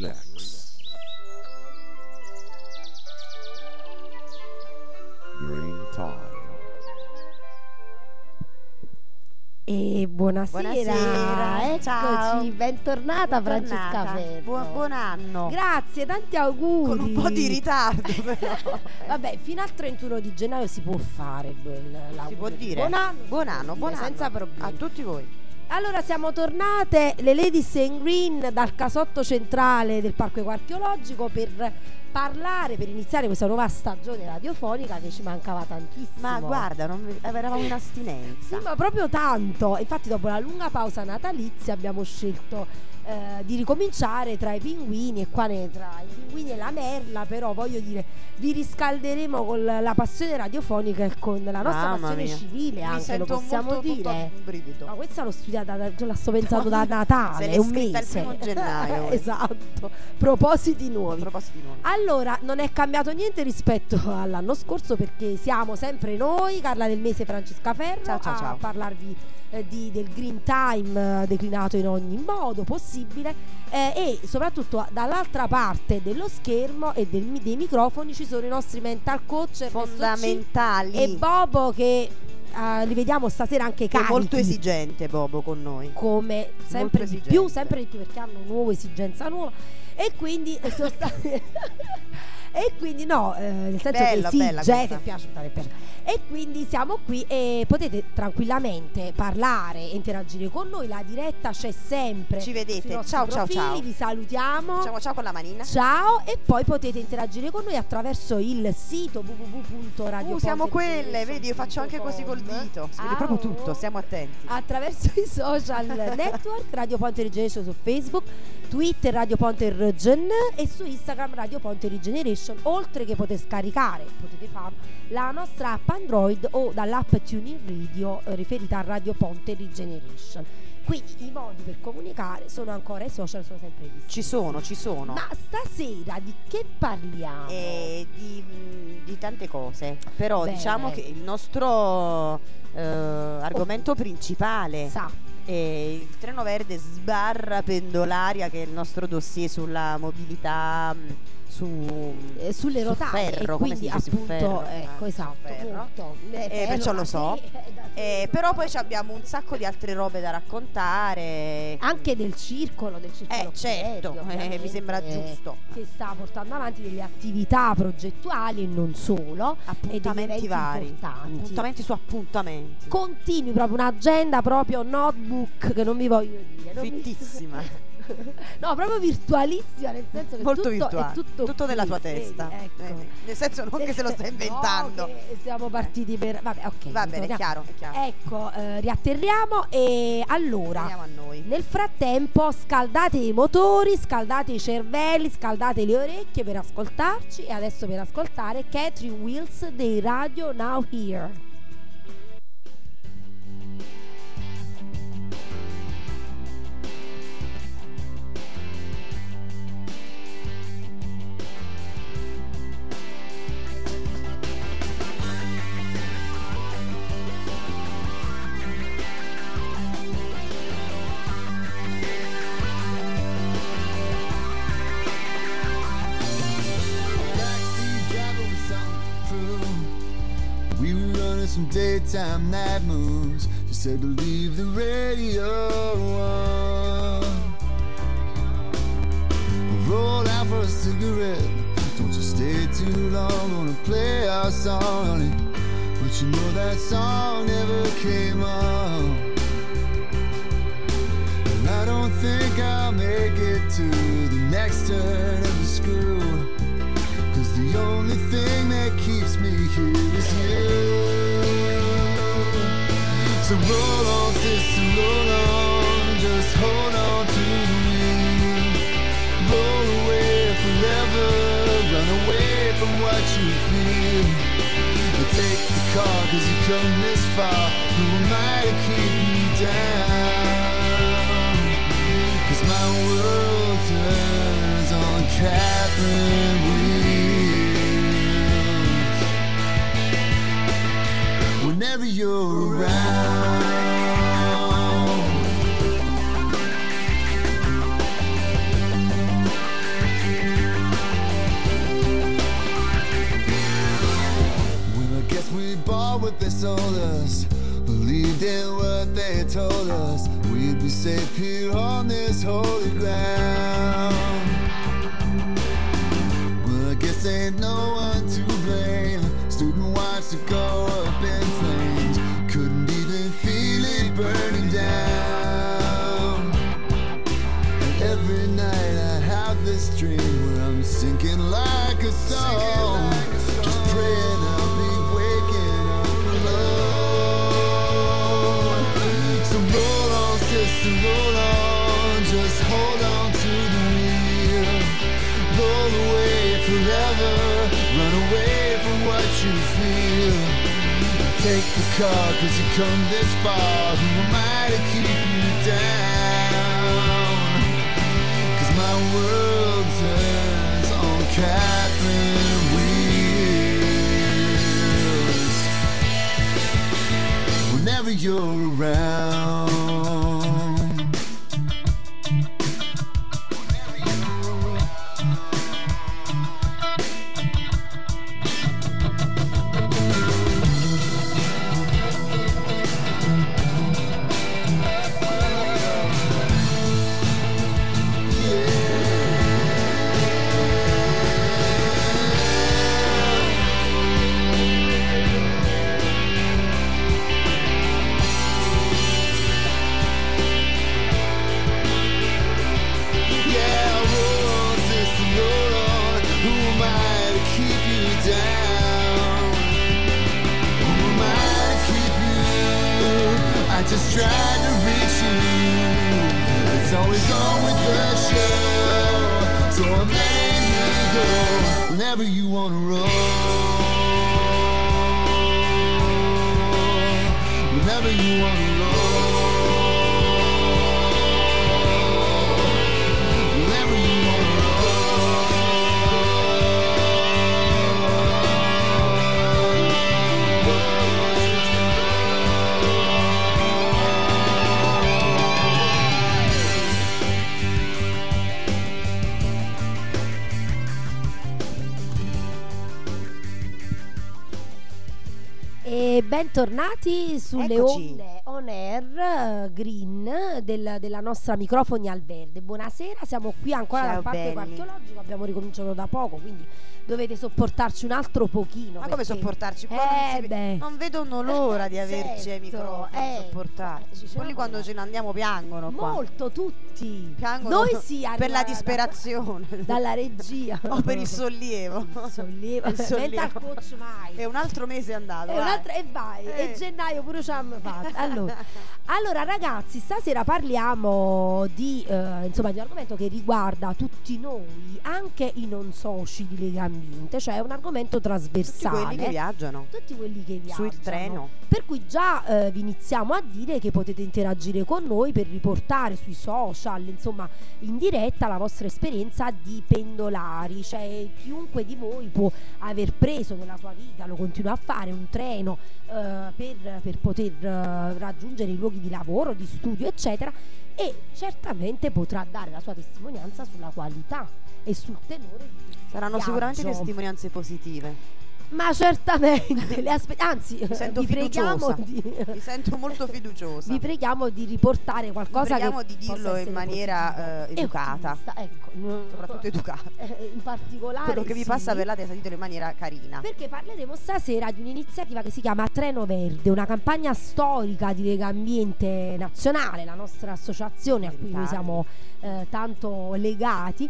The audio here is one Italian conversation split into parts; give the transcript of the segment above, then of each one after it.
relax. Green Time. E buonasera, eccoci, ciao. bentornata Francesca Ferro. Buon anno. Grazie, tanti auguri. Con un po' di ritardo però. Vabbè, fino al 31 di gennaio si può fare l'augurio. Si può dire. Buon anno, senza problemi. A tutti voi. Allora siamo tornate, le Ladies in Green, dal casotto centrale del Parco Archeologico per iniziare questa nuova stagione radiofonica che ci mancava tantissimo. Ma guarda, eravamo in astinenza. Sì, ma proprio tanto. Infatti dopo la lunga pausa natalizia abbiamo scelto di ricominciare tra i pinguini, e qua tra i pinguini e la merla, però voglio dire, vi riscalderemo con la passione radiofonica e con la nostra Mamma passione mia. civile, Mi anche sento lo possiamo molto dire. un brivido. Ma questa l'ho studiata, la sto pensando da Natale, Se è l'hai un scritta mese. il 1 gennaio. Esatto, propositi nuovi. Propositi nuovi. Allora, non è cambiato niente rispetto all'anno scorso, perché siamo sempre noi, Carla Del Mese e Francesca Ferro, Ciao. a parlarvi del Green Time declinato in ogni modo possibile, e soprattutto dall'altra parte dello schermo e dei microfoni ci sono i nostri mental coach Ernesto C Fondamentali. e Bobo, che li vediamo stasera anche Che è carichi, molto esigente Bobo con noi. come sempre di esigente. più, perché hanno una nuova esigenza nuova, e quindi sono stati e quindi no, nel senso Bella, che bella esige, questa. che piace stare per. E quindi siamo qui e potete tranquillamente parlare e interagire con noi. La diretta c'è sempre. Ci vedete. sui nostri Ciao, profili, ciao. vi salutiamo. Ciao con la manina. Ciao, e poi potete interagire con noi attraverso il sito www.radioponte. Siamo quelle, vedi, io faccio anche così col dito. Si vede proprio tutto, stiamo attenti. Attraverso i social network, Radio Ponte Regeneration su Facebook, Twitter Radio Ponte Regen e su Instagram Radio Ponte Regeneration. Oltre che potete scaricare, potete farlo, la nostra app Android o dall'app TuneIn Radio riferita a Radio Ponte Regeneration. Quindi i modi per comunicare sono ancora, i social sono sempre gli stessi. Ci sono. Ma stasera di che parliamo? Di tante cose. Però Bene. diciamo che il nostro argomento principale è il treno verde sbarra pendolaria, che è il nostro dossier sulla mobilità sulle su rotaie, ferro, e come quindi si dice, su appunto ferro, ecco, esatto, ferro. punto. Perciò lo so. Però poi abbiamo un sacco di altre robe da raccontare. Anche del circolo Certo, Piedi, mi sembra ovviamente, giusto. che sta portando avanti delle attività progettuali e non solo, e degli Appuntamenti eventi vari. importanti. Appuntamenti su appuntamenti. Continui proprio un'agenda, proprio notebook, che non vi voglio dire, Fittissima. no, proprio virtualissima, nel senso che Molto tutto virtuale. è tutto nella qui, tua vedi, testa. ecco. Nel senso non che se lo stai inventando. No, che siamo partiti per. Vabbè, ok. Va bene, è chiaro. Ecco, riatterriamo, e allora Andiamo a noi. nel frattempo scaldate i motori, scaldate i cervelli, scaldate le orecchie per ascoltarci, e adesso per ascoltare Catherine Wills dei Radio Now Here. Some daytime night moves. She said to leave the radio on. Roll out for a cigarette. Don't you stay too long. Gonna play our song, honey. But you know that song never came on. And I don't think I'll make it to the next turn of the screw. 'Cause the only thing that keeps me here is you. So roll on, sister, roll on, just hold on to me. Roll away forever, run away from what you feel. But take the car, 'cause you come this far, who am I to keep you down? 'Cause my world turns on Catherine wheels. Whenever you're around. sold us, believed in what they told us, we'd be safe here on this holy ground. Well, I guess ain't no one to blame. Student watched it go up in flames, couldn't even feel it burning down. And every night I have this dream where I'm sinking like a stone, just praying I'll be waking up alone. So roll on, sister, roll on, just hold on to the wheel. Roll away forever, run away from what you feel. Take the car, cause you come this far, who am I to keep you down? Cause my world turns on Catherine wheels whenever you're around. Just trying to reach you. It's always on with the show, so I'm letting you go whenever you wanna roll. Whenever you wanna roll. Whenever you wanna E bentornati sulle Eccoci. onde on air green della nostra Microfoni al Verde. Buonasera, siamo qui ancora Ciao, dal Parco belli. Archeologico, abbiamo ricominciato da poco, quindi dovete sopportarci un altro pochino. Ma come perché- sopportarci? Qua beh. non vedono l'ora di averci ai Certo, microfoni, sopportarci. dicevamo Quelli quando che- ce ne andiamo piangono qua. Molto, tutti. Piangono Noi sì, per arriva la disperazione. dalla regia. O per il sollievo. Sollievo. Il sollievo. Mental coach mai. E un altro mese è andato. E, e vai, e gennaio pure ci hanno fatto. Allora ragazzi, stasera parliamo di insomma di un argomento che riguarda tutti noi, anche i non soci di Legambiente, cioè è un argomento Tutti trasversale. quelli che viaggiano Tutti quelli che viaggiano sul treno. Per cui già vi iniziamo a dire che potete interagire con noi per riportare sui social, insomma, in diretta la vostra esperienza di pendolari, cioè chiunque di voi può aver preso nella sua vita, lo continua a fare, un treno per poter raggiungere i luoghi di lavoro, di studio, eccetera, e certamente potrà dare la sua testimonianza sulla qualità e sul tenore di questo Saranno viaggio. sicuramente testimonianze positive. Ma certamente, anzi, Mi sento vi preghiamo fiduciosa. Mi sento molto fiduciosa. vi preghiamo di riportare qualcosa Preghiamo che di dirlo possa in essere maniera positivo e educata. ottimista, ecco, Soprattutto educata. in particolare Quello che vi sì, passa per la testa, ditelo in maniera carina. perché parleremo stasera di un'iniziativa che si chiama Treno Verde, una campagna storica di Legambiente Nazionale, la nostra associazione a cui noi siamo tanto legati,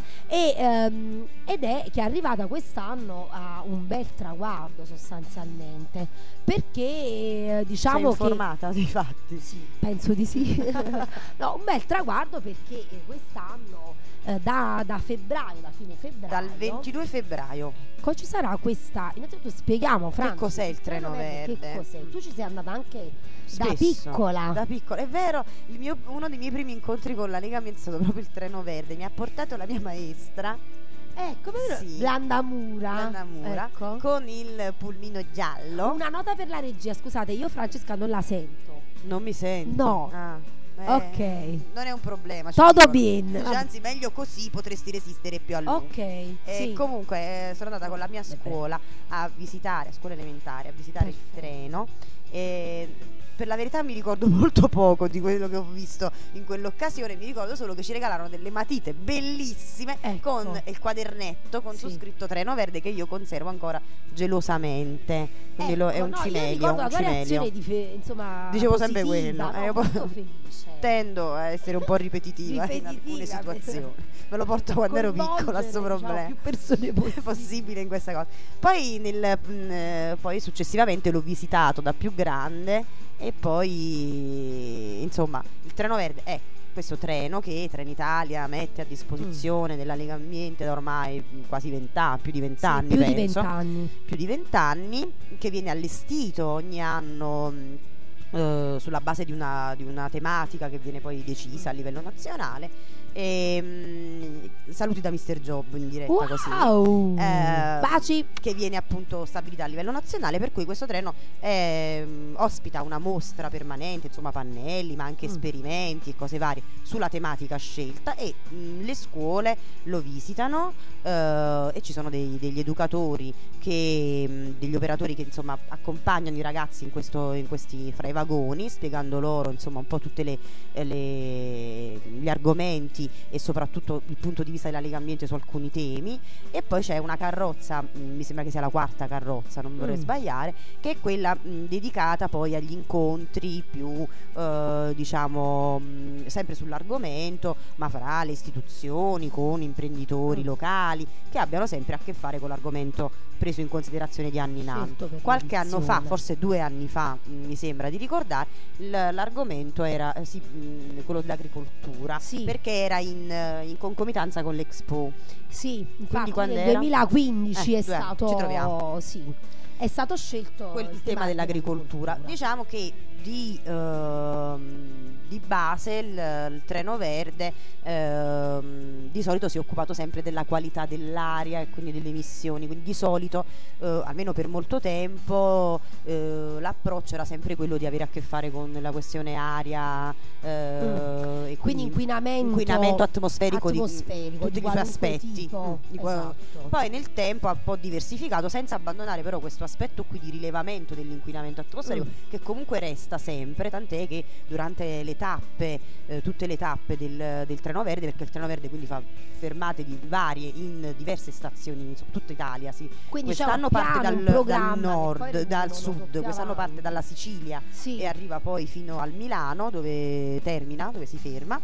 ed è che è arrivata quest'anno a un bel traguardo sostanzialmente, perché diciamo Sei informata dei fatti? sì, penso di sì. No, un bel traguardo perché quest'anno da febbraio, da fine febbraio, Dal 22 febbraio. ci sarà questa. Innanzitutto spieghiamo, Franci, cos'è il Treno Verde? Che cos'è? Tu ci sei andata anche da Spesso, piccola. Da piccola, è vero, uno dei miei primi incontri con la Legambiente è stato proprio il Treno Verde. Mi ha portato la mia maestra, Ecco, vero? Sì. Blandamura. Blandamura, Ecco. con il pulmino giallo. Una nota per la regia, scusate, io Francesca non la sento. Non mi sento. No. Ah, Ok. Non è un problema. Todo bien. Anzi, meglio così, potresti resistere più a lungo. Ok. Sì. Comunque sono andata con la mia scuola a visitare, a scuola elementare, a visitare il treno. E per la verità mi ricordo molto poco di quello che ho visto in quell'occasione. Mi ricordo solo che ci regalarono delle matite bellissime, con il quadernetto con su scritto Treno Verde, che io conservo ancora gelosamente. Quindi è un cimelio, un cimelio. Insomma, dicevo positiva, sempre quello. no? Molto felice. Tendo a essere un po' ripetitiva in alcune situazioni. Me lo porto quando ero piccola, sto problema. Più persone possibile in questa cosa. Poi successivamente l'ho visitato da più grande, e poi insomma il Treno Verde è questo treno che Trenitalia mette a disposizione della Lega Ambiente da ormai quasi 20 anni, più di 20 anni, più penso. Più di 20 anni, che viene allestito ogni anno sulla base di una tematica che viene poi decisa a livello nazionale. Saluti da Mr. Job in diretta, così. Baci. Che viene appunto stabilita a livello nazionale, per cui questo treno ospita una mostra permanente, insomma pannelli, ma anche esperimenti e cose varie sulla tematica scelta, e le scuole lo visitano, e ci sono degli educatori degli operatori che insomma accompagnano i ragazzi in questi fra i vagoni, spiegando loro insomma un po' tutte gli argomenti e soprattutto il punto di vista della Lega Ambiente su alcuni temi. E poi c'è una carrozza, mi sembra che sia la quarta carrozza, non vorrei sbagliare, che è quella dedicata poi agli incontri più diciamo sempre sull'argomento, ma fra le istituzioni, con imprenditori locali che abbiano sempre a che fare con l'argomento preso in considerazione di anno in anno. Qualche anno fa, forse 2 anni fa, mi sembra di ricordare, l'argomento era quello dell'agricoltura, perché era in concomitanza con l'Expo. Sì, infatti quando nel era? 2015 è stato, ci troviamo. Sì, è stato scelto il tema dell'agricoltura. Diciamo che di base il Treno Verde di solito si è occupato sempre della qualità dell'aria e quindi delle emissioni, quindi di solito almeno per molto tempo l'approccio era sempre quello di avere a che fare con la questione aria, e quindi inquinamento atmosferico di tutti i suoi aspetti. Esatto. Poi nel tempo ha un po' diversificato, senza abbandonare però questo aspetto qui di rilevamento dell'inquinamento atmosferico, che comunque resta sempre, tant'è che durante le tappe, tutte le tappe del Treno Verde, perché il Treno Verde quindi fa fermate varie in diverse stazioni in tutta Italia, quindi quest'anno parte dal nord, dal sud, quest'anno parte dalla Sicilia e arriva poi fino al Milano, dove termina, dove si ferma.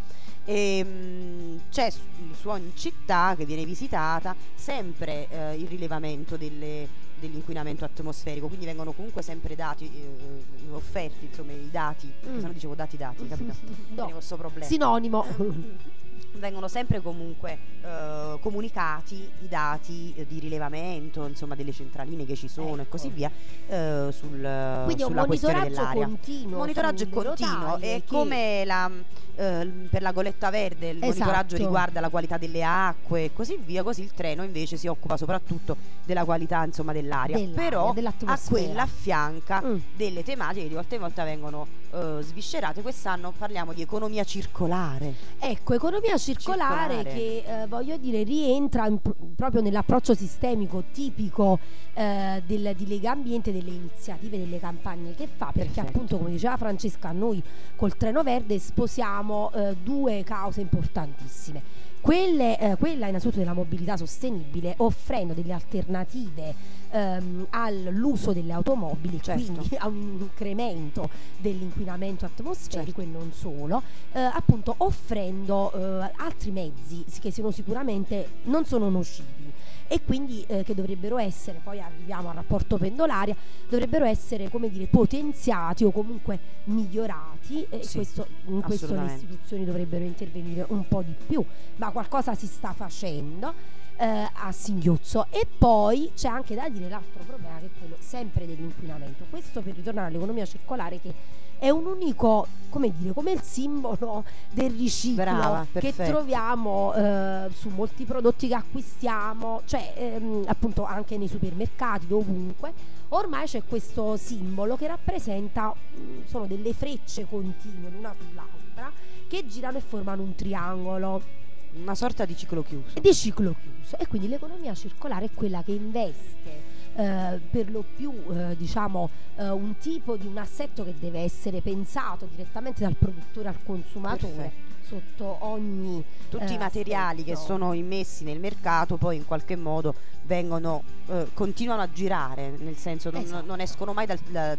C'è su ogni città che viene visitata sempre il rilevamento dell'inquinamento atmosferico, quindi vengono comunque sempre dati offerti, insomma, i dati, se no dicevo dati, capito? No. Questo problema. Sinonimo. Vengono sempre comunque comunicati i dati di rilevamento, insomma, delle centraline che ci sono, e così via, quindi sulla questione dell'aria. Monitoraggio continuo, è come per la Goletta Verde il monitoraggio riguarda la qualità delle acque e così via, così il treno invece si occupa soprattutto della qualità, insomma, dell'aria, però a quella affianca delle tematiche che di volta in volta vengono sviscerate. Quest'anno parliamo di economia circolare. Ecco, economia circolare che voglio dire rientra proprio nell'approccio sistemico tipico di Lega Ambiente, delle iniziative, delle campagne che fa, perché appunto, come diceva Francesca, noi col Treno Verde sposiamo 2 cause importantissime. Quella innanzitutto della mobilità sostenibile, offrendo delle alternative all'uso delle automobili, quindi a un incremento dell'inquinamento atmosferico, e non solo, appunto offrendo altri mezzi che sicuramente non sono nocivi, e quindi che dovrebbero essere, poi arriviamo al rapporto pendolaria, dovrebbero essere, come dire, potenziati o comunque migliorati, e in questo le istituzioni dovrebbero intervenire un po' di più, ma qualcosa si sta facendo. a singhiozzo. E poi c'è anche da dire l'altro problema, che è quello sempre dell'inquinamento. Questo per ritornare all'economia circolare, che è un unico, come dire, come il simbolo del riciclo. Brava, che perfetto. troviamo su molti prodotti che acquistiamo, cioè appunto anche nei supermercati, ovunque. Ormai c'è questo simbolo che rappresenta, sono delle frecce continue l'una sull'altra che girano e formano un triangolo Una sorta di ciclo chiuso. di ciclo chiuso. E quindi l'economia circolare è quella che investe per lo più diciamo un tipo di un assetto che deve essere pensato direttamente dal produttore al consumatore. Perfetto. Sotto ogni Tutti i materiali che aspetto. sono immessi nel mercato poi in qualche modo vengono continuano a girare, nel senso Esatto. non escono mai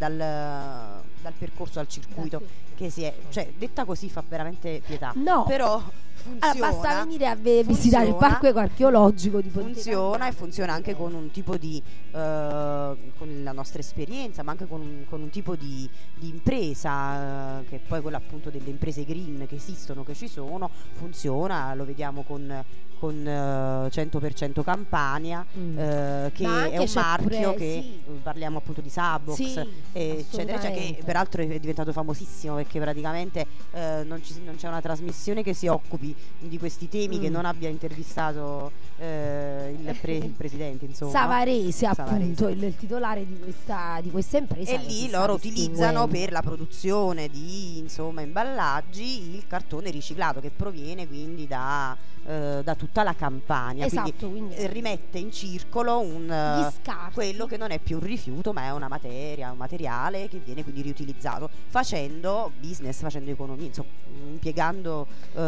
dal percorso, al circuito che si è, cioè detta così fa veramente pietà. No. Però funziona. Basta venire a visitare il parco archeologico di Ponte Funziona, e Cagnano. funziona anche con un tipo di con la nostra esperienza, ma anche con un tipo di impresa che è poi quella appunto delle imprese green che esistono, che ci sono. Funziona, lo vediamo con 100% Campania, che Ma anche è un c'è marchio pure- che sì. parliamo appunto di Sabox, Sì, eccetera, cioè, che assolutamente. peraltro è diventato famosissimo perché praticamente non c'è una trasmissione che si occupi di questi temi che non abbia intervistato il presidente, insomma. Savarese, appunto, Savarese. il titolare di questa impresa. E che si lì sta loro utilizzano distinguendo. per la produzione di imballaggi il cartone riciclato che proviene quindi da tutta la Campania. Esatto, quindi quindi rimette in circolo gli scarti. quello che non è più un rifiuto ma è una materia, un materiale che viene quindi riutilizzato, facendo business, facendo economia, insomma, impiegando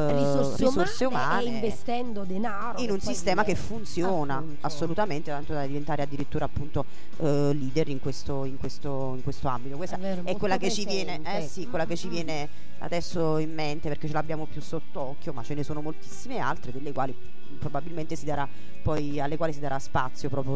risorse umane e investendo denaro in che un poi sistema che viene- funziona appunto. assolutamente, tanto da diventare addirittura appunto leader in questo ambito. Questa È vero, è molto quella che ci viene, presente. sì, quella che ci viene adesso in mente, perché ce l'abbiamo più sott'occhio, ma ce ne sono moltissime altre delle quali probabilmente alle quali si darà spazio proprio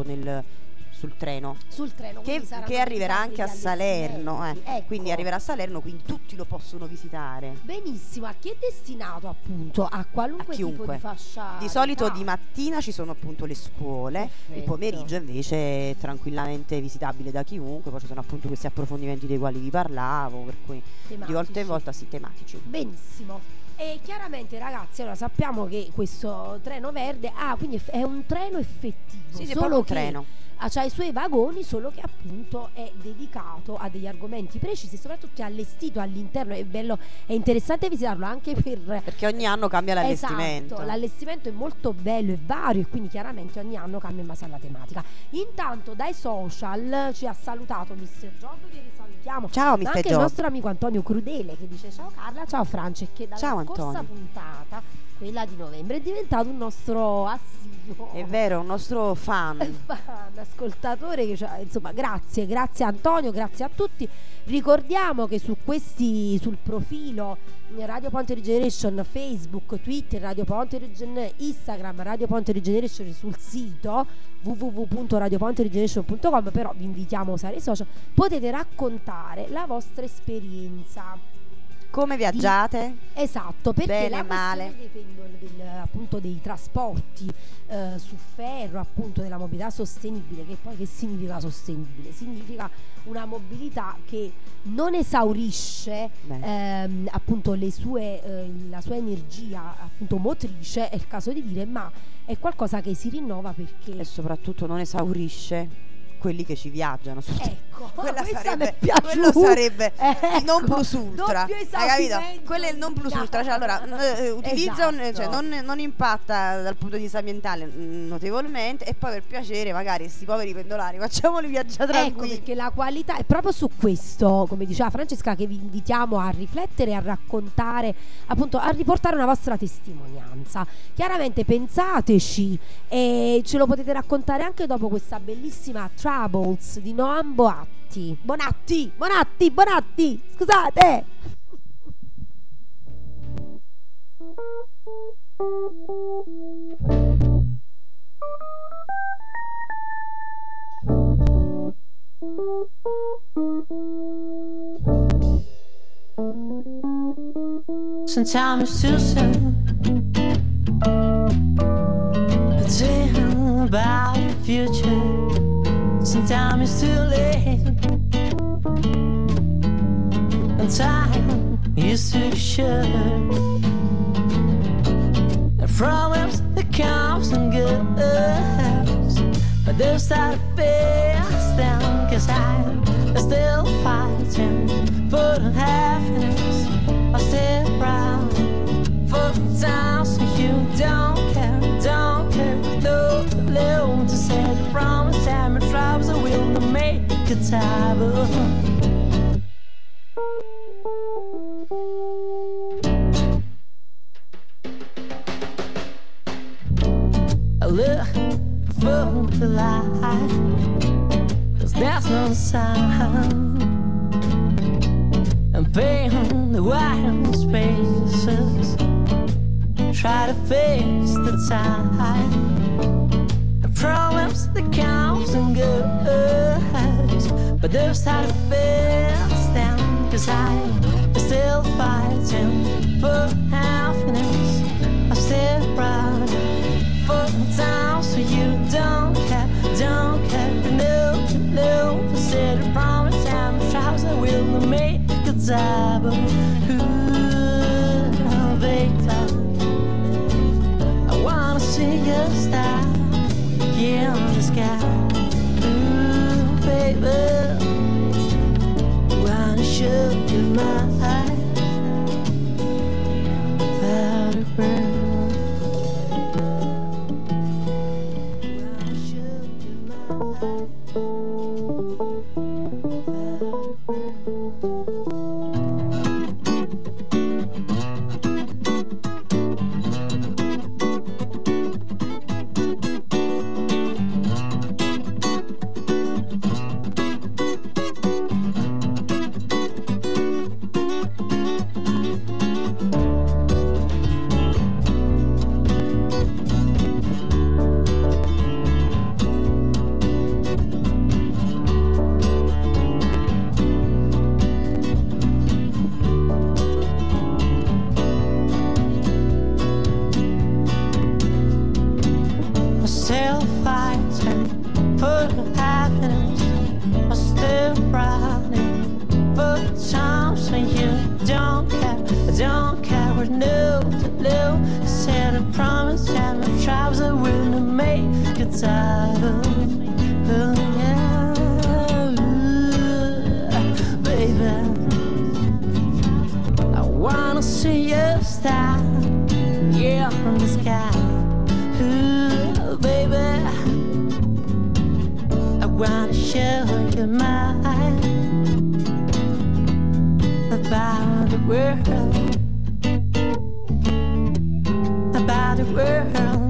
sul treno sul treno, che quindi saranno arriverà anche a degli Salerno, allestimenti. Ecco. quindi arriverà a Salerno, quindi tutti lo possono visitare. Benissimo, a chi è destinato appunto a qualunque A tipo chiunque. di fascia Di solito d'età. di mattina ci sono appunto le scuole, il Perfetto. pomeriggio invece è tranquillamente visitabile da chiunque, poi ci sono appunto questi approfondimenti dei quali vi parlavo, per cui di volta Tematici. in volta sì, tematici. Benissimo. E chiaramente ragazzi, allora sappiamo che questo treno verde quindi è un treno effettivo, Sì, è solo proprio un che treno. c'ha i suoi vagoni, solo che appunto è dedicato a degli argomenti precisi e soprattutto è allestito all'interno. È bello, è interessante visitarlo anche Perché ogni anno cambia l'allestimento. Esatto, l'allestimento è molto bello e vario e quindi chiaramente ogni anno cambia in base alla tematica. Intanto dai social ci ha salutato Mr. Job, che risalutiamo. Ciao Ma Mr. anche Job. il nostro amico Antonio Crudele che dice ciao Carla, ciao Francia, e che dalla Ciao, scorsa Antonio. puntata, quella di novembre, è diventato un nostro assiduo. È vero, un nostro fan. Fan, ascoltatore che insomma, grazie Antonio, grazie a tutti. Ricordiamo che sul profilo Radio Ponte Regeneration Facebook, Twitter, Radio Ponte Instagram, Radio Ponte Regeneration, sul sito www.radioponteregeneration.com, però vi invitiamo a usare i social, potete raccontare la vostra esperienza. Come viaggiate? Esatto, perché Bene, la male. questione appunto dei trasporti su ferro, appunto della mobilità sostenibile, che poi che significa sostenibile? Significa una mobilità che non esaurisce appunto la sua energia appunto motrice, è il caso di dire, ma è qualcosa che si rinnova perché E soprattutto non esaurisce quelli che ci viaggiano. ecco, Quella questa mi è quello piaciuta. sarebbe il non Ecco, plus ultra, doppio hai capito? esaurimento. Quello è il non plus ultra, cioè allora utilizza Esatto. cioè, non impatta dal punto di vista ambientale notevolmente, e poi per piacere magari sti poveri pendolari facciamoli viaggiare Ecco, tranquilli. perché la qualità è proprio su questo, come diceva Francesca, che vi invitiamo a riflettere, a raccontare, appunto a riportare una vostra testimonianza. Chiaramente pensateci e ce lo potete raccontare anche dopo questa bellissima Troubles di Noam Bonatti, scusate. Sometimes it's too soon. Pretend about the future. Sometimes it's too late, and time is too short. The problems that comes and goes, but they'll start to face down. 'Cause I'm still fighting for the happiness. I'm still proud for the times when you don't care. No, alone to say the promise and my troubles are willing to make a table. I look for the light, 'cause there's no sound. And paint the wild spaces, try to face the time. The problems that comes and goes, but those time to face them. 'Cause I'm still fighting for happiness. I'm still running for time, so you don't care. No, said I promise I'm tries I will make a table. Ooh, baby, I wanna see you star, yeah, in the sky. Ooh, baby, wanna show you my eyes about the world. Wanna show you my eyes about the world. Still fighting for happiness. I'm still running for times when you don't care. I don't care what no to do. Said I promise and my tribes are willing to make a title. Oh yeah, ooh, baby, I wanna see you star, yeah, from the sky. Ooh, baby, I wanna show you mine about the world, about the world.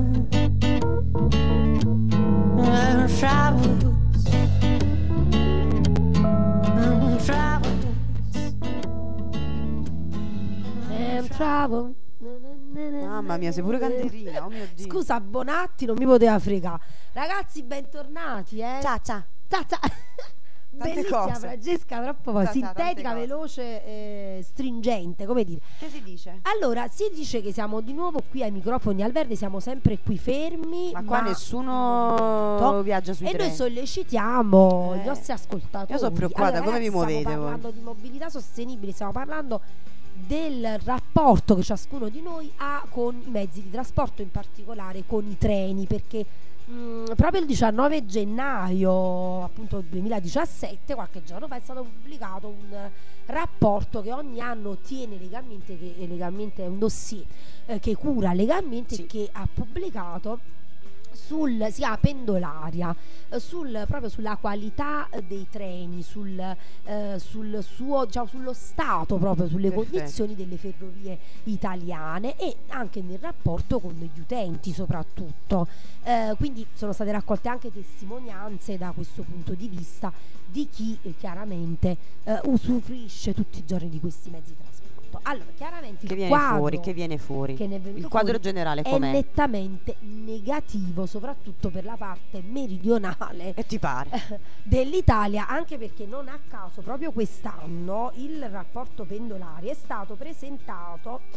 Travels. Mamma mia, sei pure canterina, oh mio Dio. Scusa, Bonatti non mi poteva fregare. Ragazzi, bentornati, Ciao. Ciao. Bellissima cose. Francesca, troppo Tante sintetica, cose. veloce, stringente, come dire. Che si dice? Allora, si dice che siamo di nuovo qui ai microfoni al verde, siamo sempre qui fermi. Ma qua nessuno viaggia sui E treni. noi sollecitiamo i nostri ascoltatori. Io sono preoccupata, come vi muovete Stiamo voi? parlando di mobilità sostenibile, stiamo parlando del rapporto che ciascuno di noi ha con i mezzi di trasporto, in particolare con i treni, perché proprio il 19 gennaio appunto 2017, qualche giorno fa, è stato pubblicato un rapporto che ogni anno tiene legalmente, che legalmente è un dossier che cura legalmente, Sì. che ha pubblicato si chiama Pendolaria, proprio sulla qualità dei treni, sul suo, diciamo, sullo stato, proprio sulle Perfetto. condizioni delle ferrovie italiane e anche nel rapporto con gli utenti soprattutto. Quindi sono state raccolte anche testimonianze da questo punto di vista di chi chiaramente usufruisce tutti i giorni di questi mezzi di trasporto. Allora, chiaramente Che il viene quadro fuori, che viene fuori. che ne è venuto Il quadro fuori generale è com'è? nettamente negativo, soprattutto per la parte meridionale E ti pare? dell'Italia, anche perché non a caso proprio quest'anno il rapporto Pendolari è stato presentato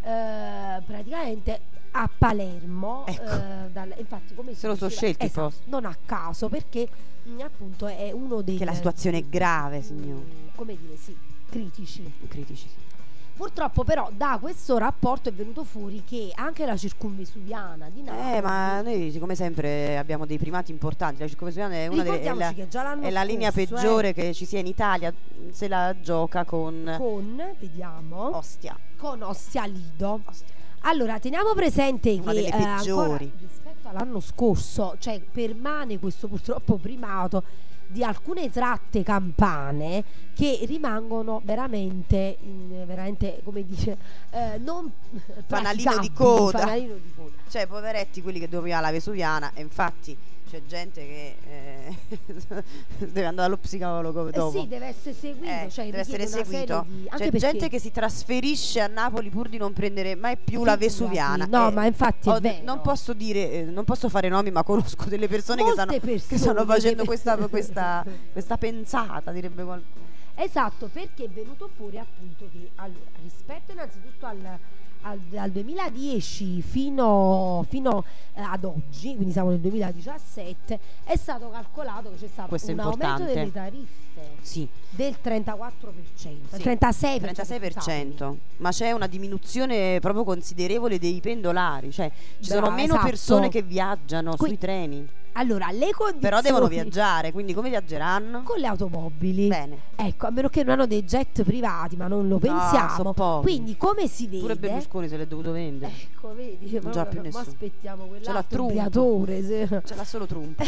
praticamente a Palermo. Ecco. Infatti, come Se lo so diceva, scelti i esatto, posti. non a caso, perché appunto è uno dei Che la situazione è grave, signori. come dire, sì, critici. Critici, sì. Purtroppo però da questo rapporto è venuto fuori che anche la circumvesuviana di Napoli, Ma noi come sempre abbiamo dei primati importanti. La circumvesuviana è una ricordiamoci che già l'anno è la linea scorso, peggiore che ci sia in Italia. Se la gioca con vediamo, Ostia. con Ostia Lido. Allora, teniamo presente Una che delle ancora peggiori. rispetto all'anno scorso, cioè permane questo purtroppo primato di alcune tratte campane che rimangono veramente come dire, non Fanalino di praticabili, coda. fanalino di coda. Cioè, poveretti quelli che doveva la Vesuviana. E infatti c'è gente che deve andare dallo psicologo dopo. Sì, deve essere seguito, cioè deve essere richiede una serie seguito. di- anche C'è perché- gente che si trasferisce a Napoli pur di non prendere mai più la Figurati. Vesuviana. No, ma infatti è vero. Non posso dire, non posso fare nomi, ma conosco delle persone Molte che persone stanno facendo che- questa pensata, direbbe qualcuno. Esatto, perché è venuto fuori appunto che allora, rispetto innanzitutto al 2010 fino ad oggi, quindi siamo nel 2017, è stato calcolato che c'è stato Questo è un aumento importante. delle tariffe Sì, del 34%, sì, 36%. 36%, ma c'è una diminuzione proprio considerevole dei pendolari, cioè ci sono Brava, meno esatto. persone che viaggiano Qui- sui treni, Allora, le condizioni però devono viaggiare, quindi come viaggeranno? con le automobili. Bene. Ecco, a meno che non hanno dei jet privati, ma non lo pensiamo. so pochi. Quindi come si vede? Pure Berlusconi se l'è dovuto vendere. Ecco, vedi, Non già più ma nessuno. aspettiamo Ce l'ha quell'altro Trump. briatore, Ce l'ha solo Trump.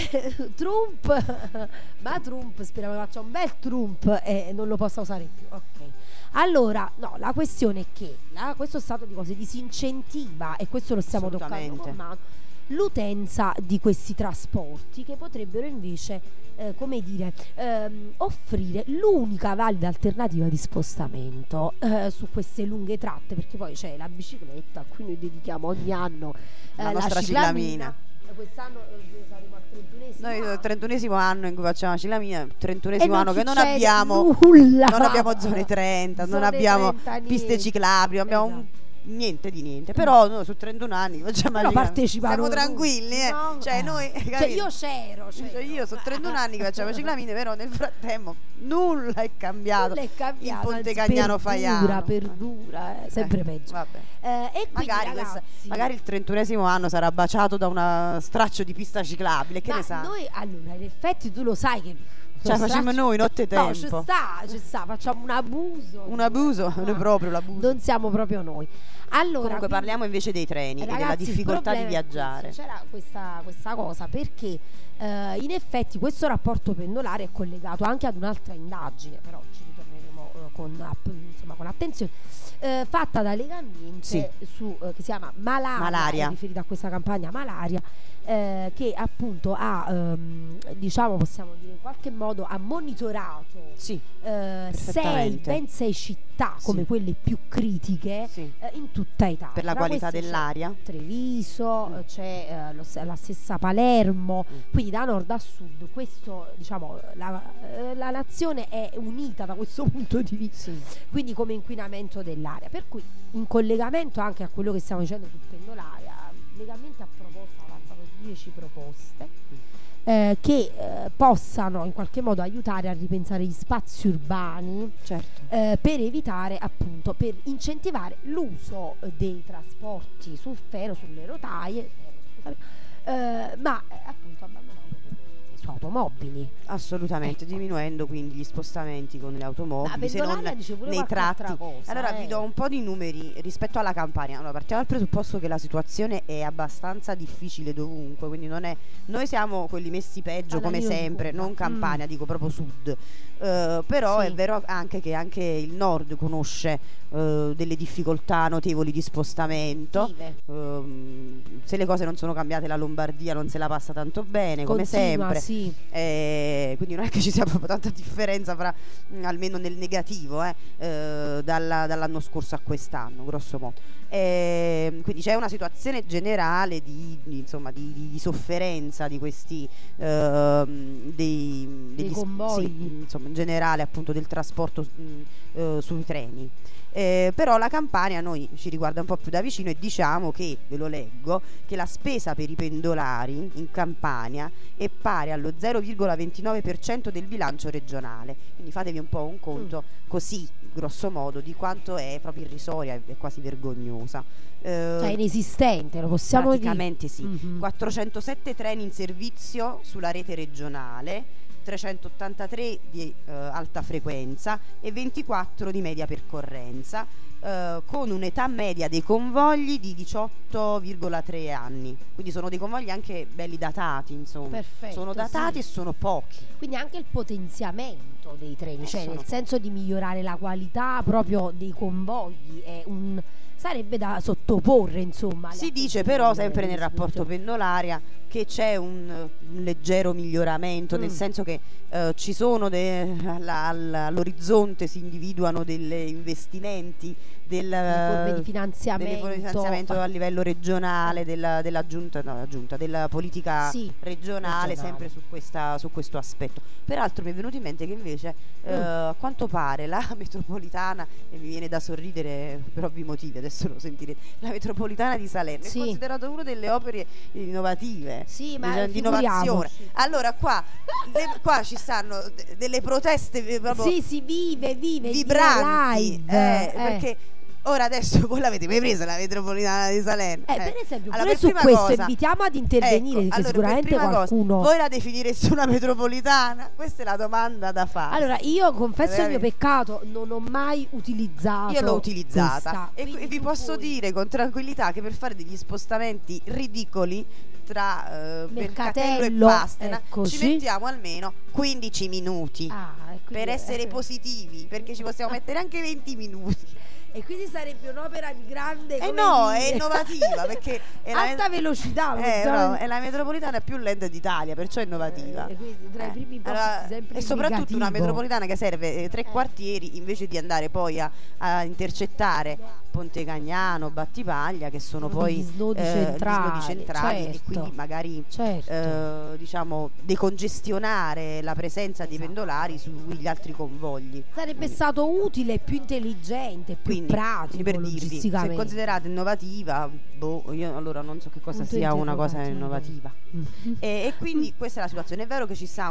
ma Trump, speriamo che faccia un bel Trump e non lo possa usare più. Ok. Allora, no, la questione è che questo stato di cose disincentiva, e questo lo stiamo toccando Assolutamente. con mano, l'utenza di questi trasporti che potrebbero invece come dire, offrire l'unica valida alternativa di spostamento su queste lunghe tratte, perché poi c'è la bicicletta a cui noi dedichiamo ogni anno La nostra ciclamina. Quest'anno saremo al 31esimo Noi anno. il 31esimo anno in cui facciamo la ciclamina, 31esimo E non anno che non succede abbiamo nulla. non abbiamo zone 30, non Zone abbiamo 30, piste niente. ciclabili, non abbiamo Esatto. niente di niente. Però noi su 31 anni facciamo Però la ciclamina. partecipano Siamo tutti, tranquilli, no? Cioè noi Cioè, capito? io c'ero. Cioè, io sono 31 anni che facciamo ciclamine, però nel frattempo nulla è cambiato. Nulla è cambiato, in Ponte anzi, Cagnano Faiano. perdura, sempre peggio. Vabbè. E quindi, Magari il 31esimo anno sarà baciato da un straccio di pista ciclabile, che ma ne sa? noi allora in effetti tu lo sai che Cioè lo facciamo straccio- noi notte No, tempo. ci sta, facciamo un abuso. Un abuso, No, non è proprio l'abuso. non siamo proprio noi. Allora, Comunque quindi- parliamo invece dei treni e della Ragazzi, il difficoltà di problema è viaggiare. questo. C'era questa cosa perché in effetti questo rapporto pendolare è collegato anche ad un'altra indagine, però ci ritorneremo con attenzione, fatta da Legambiente Sì. che si chiama Malaria, riferita a questa campagna Malaria, che appunto ha diciamo, possiamo dire in qualche modo, ha monitorato Sì, ben perfettamente. 6 città come Sì. quelle più critiche Sì. in tutta Italia. Per la Tra qualità queste c'è dell'aria. Treviso, c'è la stessa Palermo, quindi da nord a sud questo, diciamo, la nazione è unita da questo punto di vista, quindi come inquinamento dell'aria, per cui in collegamento anche a quello che stiamo dicendo sul pendolaria, Legambiente ha avanzato 10 proposte che possano in qualche modo aiutare a ripensare gli spazi urbani, Certo. per evitare, appunto, per incentivare l'uso dei trasporti sul ferro, sulle rotaie, ma appunto abbandonando quelle su automobili. Assolutamente, Ecco. diminuendo quindi gli spostamenti con le Ma automobili, se non Pendolaria dice pure nei qualche tratti. altra cosa, Allora vi do un po' di numeri rispetto alla Campania. Allora partiamo dal presupposto che la situazione è abbastanza difficile dovunque, quindi non è, noi siamo quelli messi peggio come Fanalino di sempre, coda. non Campania, dico proprio sud. Però Sì. è vero anche che anche il nord conosce delle difficoltà notevoli di spostamento. Vive. Se le cose non sono cambiate, la Lombardia non se la passa tanto bene, come Continua, sempre. sì. quindi non è che ci sia proprio tanta differenza fra, almeno nel negativo, dall'anno scorso a quest'anno, grosso modo. Quindi c'è una situazione generale di sofferenza di questi degli convogli. sì, insomma, in generale, appunto, del trasporto sui treni. Però la Campania noi ci riguarda un po' più da vicino, e diciamo che, ve lo leggo, che la spesa per i pendolari in Campania è pari allo 0,29% del bilancio regionale. Quindi fatevi un po' un conto, così grosso modo, di quanto è proprio irrisoria e quasi vergognosa. Cioè inesistente, lo possiamo dire. Praticamente sì. 407 treni in servizio sulla rete regionale, 383 di alta frequenza e 24 di media percorrenza, con un'età media dei convogli di 18,3 anni. Quindi sono dei convogli anche belli datati, insomma. Perfetto, sono datati, sì. e sono pochi. Quindi anche il potenziamento dei treni, cioè nel senso di migliorare la qualità proprio dei convogli, sarebbe da sottoporre, insomma. Si dice però, sempre nel rapporto pendolaria, che c'è un leggero miglioramento, nel senso che ci sono all'orizzonte si individuano degli investimenti, forme di finanziamento a livello regionale, della politica regionale, sempre su questo aspetto. Peraltro mi è venuto in mente che invece a quanto pare la metropolitana, e mi viene da sorridere per ovvi motivi, adesso lo sentirete, la metropolitana di Salerno è considerata una delle opere innovative, ma di innovazione. Allora qua ci stanno delle proteste proprio vibranti, perché ora adesso voi l'avete mai presa la metropolitana di Salerno? Per esempio, allora, pure su questo cosa, invitiamo ad intervenire, perché allora, sicuramente qualcuno. Voi la definireste una metropolitana? Questa è la domanda da fare. Allora, io confesso il mio peccato, non ho mai utilizzato. Io l'ho utilizzata questa, e vi posso dire con tranquillità che per fare degli spostamenti ridicoli tra Mercatello e Pastena ci mettiamo almeno 15 minuti per essere positivi, perché ci possiamo mettere anche 20 minuti. E quindi sarebbe un'opera di grande è innovativa, perché è alta velocità, è la metropolitana più lenta d'Italia, perciò è innovativa. Quindi tra i primi posti, sempre e soprattutto una metropolitana che serve 3 quartieri, invece di andare poi a intercettare Ponte Cagnano, Battipaglia, che sono poi gli snodi centrali, e quindi magari diciamo decongestionare la presenza dei pendolari sugli altri convogli. Sarebbe stato utile, più intelligente, più pratico, per dirvi, logisticamente. se considerate innovativa, io allora non so che cosa sia una cosa innovativa. E quindi questa è la situazione. È vero che ci sta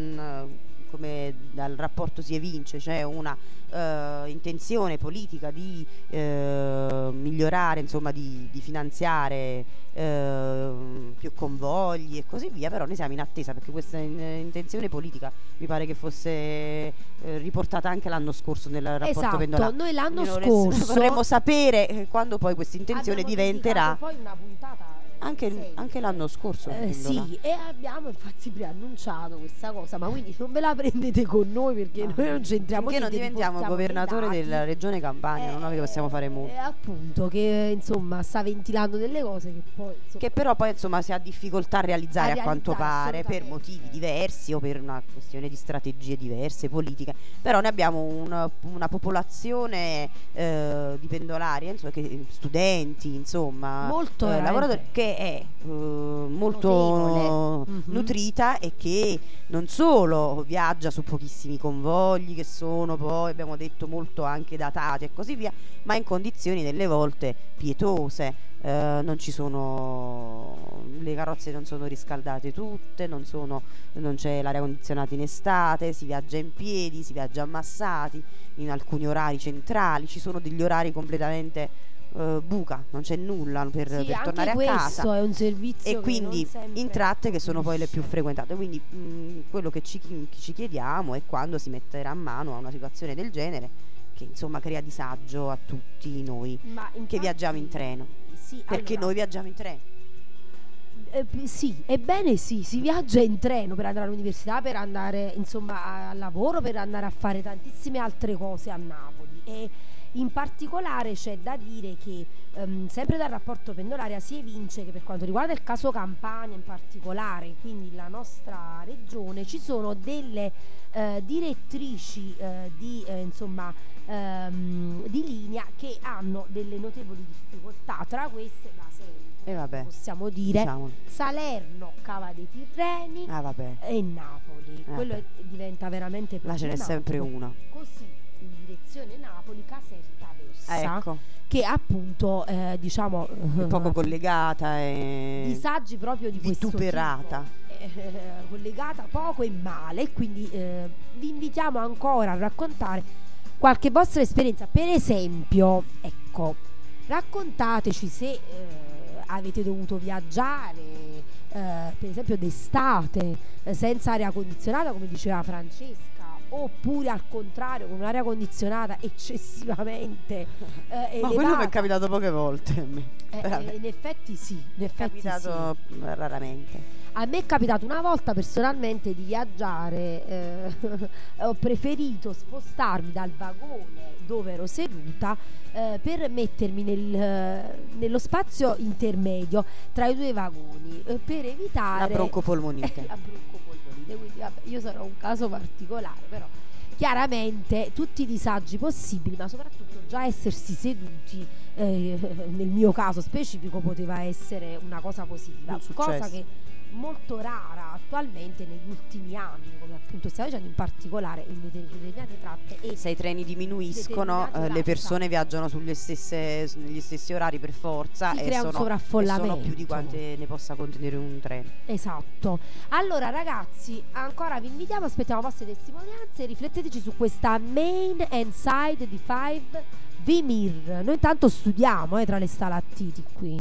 come dal rapporto si evince, c'è una intenzione politica di migliorare, insomma, di finanziare più convogli e così via, però noi siamo in attesa, perché questa intenzione politica mi pare che fosse riportata anche l'anno scorso nel rapporto pendolare. Noi l'anno scorso vorremmo sapere quando poi questa intenzione diventerà poi una puntata anche l'anno scorso. Sì, e abbiamo infatti preannunciato questa cosa, ma quindi non ve la prendete con noi, perché noi non c'entriamo, perché non diventiamo governatore della regione Campania, non è che possiamo fare molto. Appunto, che insomma sta ventilando delle cose che poi che però poi insomma si ha difficoltà a realizzare, a quanto pare, per motivi diversi o per una questione di strategie diverse, politiche. Però noi abbiamo una popolazione di pendolari, insomma, studenti, insomma, molto lavoratori, che è molto nutrita, e che non solo viaggia su pochissimi convogli, che sono poi, abbiamo detto, molto anche datati e così via, ma in condizioni delle volte pietose. Non ci sono, le carrozze non sono riscaldate tutte, non c'è l'aria condizionata in estate, si viaggia in piedi, si viaggia ammassati in alcuni orari centrali, ci sono degli orari completamente buca, non c'è nulla per tornare a casa. È un servizio, e quindi in tratte che sono poi le più frequentate. Quindi quello che ci chiediamo è quando si metterà a mano a una situazione del genere, che insomma crea disagio a tutti noi che viaggiamo in treno. Perché noi viaggiamo in treno. Sì, ebbene sì, si viaggia in treno per andare all'università, per andare insomma al lavoro, per andare a fare tantissime altre cose a Napoli, In particolare c'è da dire che sempre dal rapporto Pendolaria si evince che per quanto riguarda il caso Campania in particolare, quindi la nostra regione, ci sono delle direttrici di linea che hanno delle notevoli difficoltà, tra queste da sempre possiamo dire Salerno, Cava dei Tirreni e Napoli. Quello diventa veramente problematico. Là ce n'è sempre una. Così in direzione Napoli Caserta Versa, che appunto è poco collegata e disagi proprio di questo vituperata tipo, collegata poco e male, quindi vi invitiamo ancora a raccontare qualche vostra esperienza. Per esempio, ecco, raccontateci se avete dovuto viaggiare per esempio d'estate senza aria condizionata, come diceva Francesca, oppure al contrario con un'aria condizionata eccessivamente elevata. Quello mi è capitato poche volte a me. In effetti sì, è capitato raramente. A me è capitato una volta personalmente di viaggiare, ho preferito spostarmi dal vagone dove ero seduta per mettermi nello spazio intermedio tra i due vagoni per evitare la broncopolmonite. Quindi vabbè, io sarò un caso particolare, però chiaramente tutti i disagi possibili, ma soprattutto già essersi seduti nel mio caso specifico poteva essere una cosa positiva, cosa che molto rara attualmente negli ultimi anni, come appunto stiamo dicendo, in particolare in determinate tratte. E se i treni diminuiscono, le persone viaggiano negli stessi orari per forza, si crea un sovraffollamento, sono più di quante ne possa contenere un treno. Esatto. Allora ragazzi, ancora vi invitiamo, aspettiamo vostre testimonianze, rifletteteci su questa main and side di 5 Vimir. Noi intanto studiamo tra le stalattiti qui.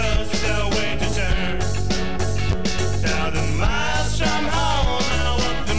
Miles from home, I walk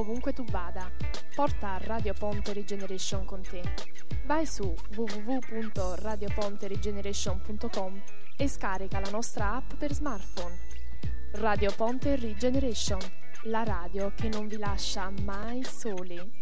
ovunque tu vada. Porta Radio Ponte Regeneration con te. Vai su www.radioponteregeneration.com e scarica la nostra app per smartphone. Radio Ponte Regeneration, la radio che non vi lascia mai soli.